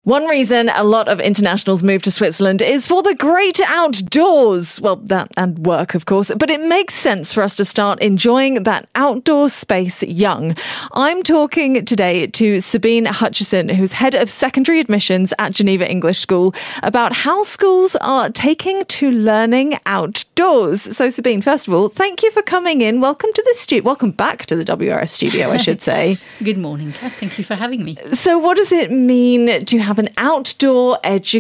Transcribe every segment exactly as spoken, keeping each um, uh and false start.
One reason a lot of internationals move to Switzerland is for the great outdoors. Well, that and work, of course, but it makes sense for us to start enjoying that outdoor space young. I'm talking today to Sabine Hutchison, who's head of secondary admissions at Geneva English School, about how schools are taking to learning outdoors. So, Sabine, first of all, thank you for coming in. Welcome to the studio. Welcome back to the W R S studio, I should say. Good morning, Kat. Thank you for having me. So, what does it mean to have an outdoor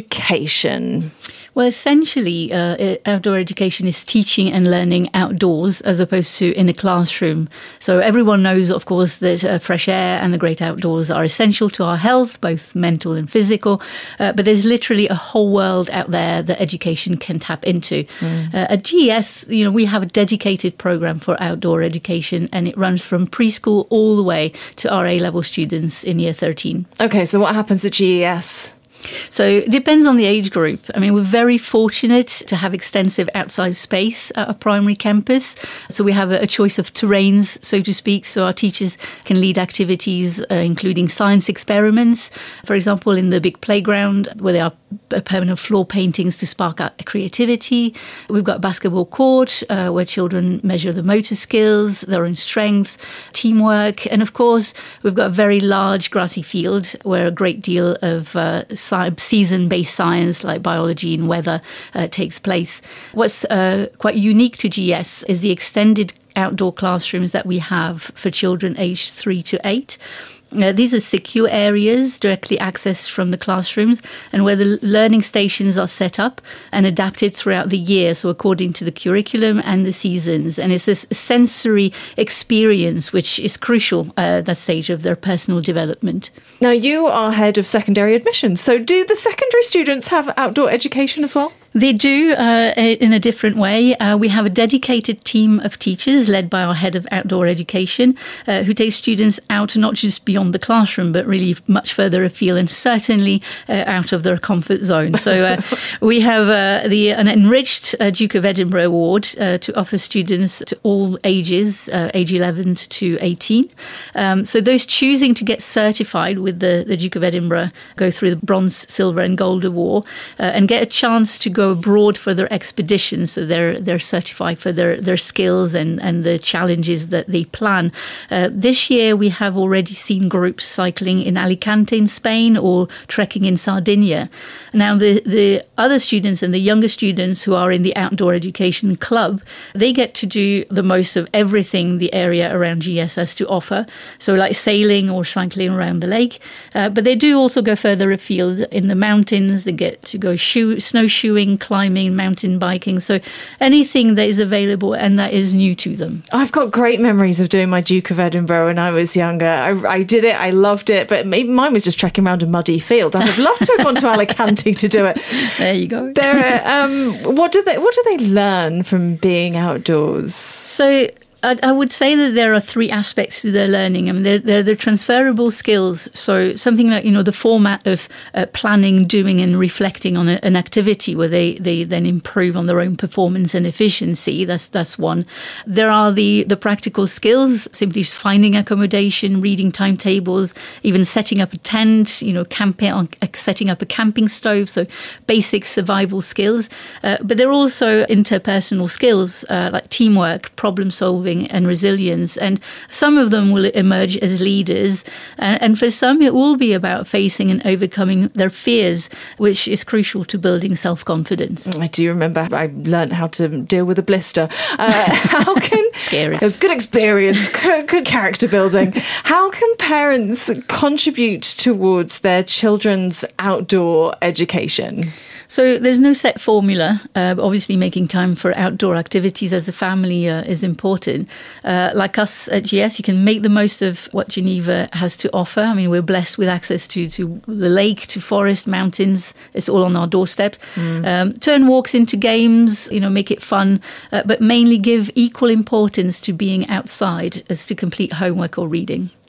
education? Well, essentially, uh, outdoor education is teaching and learning outdoors as opposed to in a classroom. So everyone knows, of course, that uh, fresh air and the great outdoors are essential to our health, both mental and physical. Uh, but there's literally a whole world out there that education can tap into. Mm. Uh, at G E S, you know, we have a dedicated program for outdoor education, and it runs from preschool all the way to our A-level students in year thirteen. Okay, so what happens at G E S? So it depends on the age group. I mean, we're very fortunate to have extensive outside space at our primary campus. So we have a, a choice of terrains, so to speak. So our teachers can lead activities, uh, including science experiments, for example, in the big playground where there are permanent floor paintings to spark out creativity. We've got a basketball court uh, where children measure the motor skills, their own strength, teamwork. And of course, we've got a very large grassy field where a great deal of uh, season-based science like biology and weather uh, takes place. What's uh, quite unique to G E S is the extended outdoor classrooms that we have for children aged three to eight. Uh, these are secure areas directly accessed from the classrooms and where the learning stations are set up and adapted throughout the year, so according to the curriculum and the seasons. And it's this sensory experience which is crucial at that stage of their personal development. Now, you are head of secondary admissions, so do the secondary students have outdoor education as well? They do uh, in a different way. Uh, we have a dedicated team of teachers led by our head of outdoor education uh, who takes students out not just beyond the classroom, but really much further afield and certainly uh, out of their comfort zone. So uh, we have uh, the an enriched uh, Duke of Edinburgh Award uh, to offer students to all ages, uh, age eleven to eighteen. Um, so those choosing to get certified with the, the Duke of Edinburgh go through the Bronze, Silver and Gold Award uh, and get a chance to go go abroad for their expeditions, so they're they're certified for their, their skills and, and the challenges that they plan. Uh, this year we have already seen groups cycling in Alicante in Spain or trekking in Sardinia. Now the, the other students and the younger students who are in the outdoor education club, they get to do the most of everything the area around G E S has to offer, so like sailing or cycling around the lake, uh, but they do also go further afield in the mountains. They get to go shoe, snowshoeing, climbing, mountain biking, so anything that is available and that is new to them. I've got great memories of doing my Duke of Edinburgh when I was younger. I, I did it, I loved it, but maybe mine was just trekking around a muddy field. I'd have loved to have gone to Alicante to do it. There you go. There, um, what do they what do they learn from being outdoors? So I would say that there are three aspects to their learning. I mean, they're, they're, they're transferable skills. So something like, you know, the format of uh, planning, doing and reflecting on a, an activity where they, they then improve on their own performance and efficiency. That's that's one. There are the, the practical skills, simply finding accommodation, reading timetables, even setting up a tent, you know, camping, uh, setting up a camping stove. So basic survival skills. Uh, but there are also interpersonal skills uh, like teamwork, problem solving, and resilience, and some of them will emerge as leaders, and, and for some it will be about facing and overcoming their fears, which is crucial to building self-confidence. I do remember I learned how to deal with a blister. Uh, how can scary? It was good experience, good, good character building. How can parents contribute towards their children's outdoor education? So there's no set formula. Uh, obviously, making time for outdoor activities as a family uh, is important. Uh, like us at G E S, you can make the most of what Geneva has to offer. I mean, we're blessed with access to, to the lake, to forest, mountains. It's all on our doorsteps. Mm. Um, turn walks into games, you know, make it fun, uh, but mainly give equal importance to being outside as to complete homework or reading.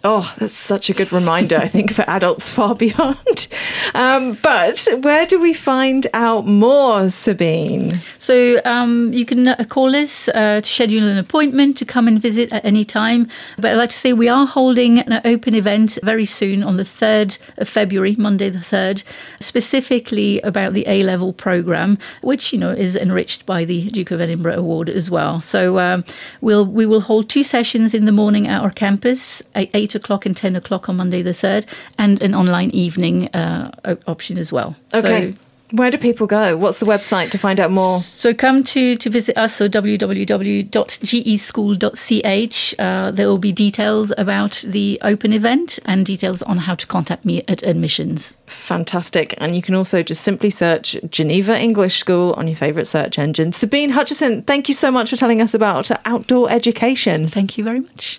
Oh, that's such a good reminder, I think, for adults far beyond. Um, but where do we find out more, Sabine? So um, you can uh, call us uh, to schedule an appointment to come and visit at any time. But I'd like to say we are holding an open event very soon on the third of February, Monday the third, specifically about the A-level programme, which, you know, is enriched by the Duke of Edinburgh Award as well. So um, we'll we will hold two sessions in the morning at our campus, at eight o'clock and ten o'clock on Monday the third, and an online evening uh, option as well. Okay. So, where do people go? What's the website to find out more? So come to, to visit us, so w w w dot g e school dot c h. Uh, there will be details about the open event and details on how to contact me at admissions. Fantastic. And you can also just simply search Geneva English School on your favourite search engine. Sabine Hutchison, thank you so much for telling us about outdoor education. Thank you very much.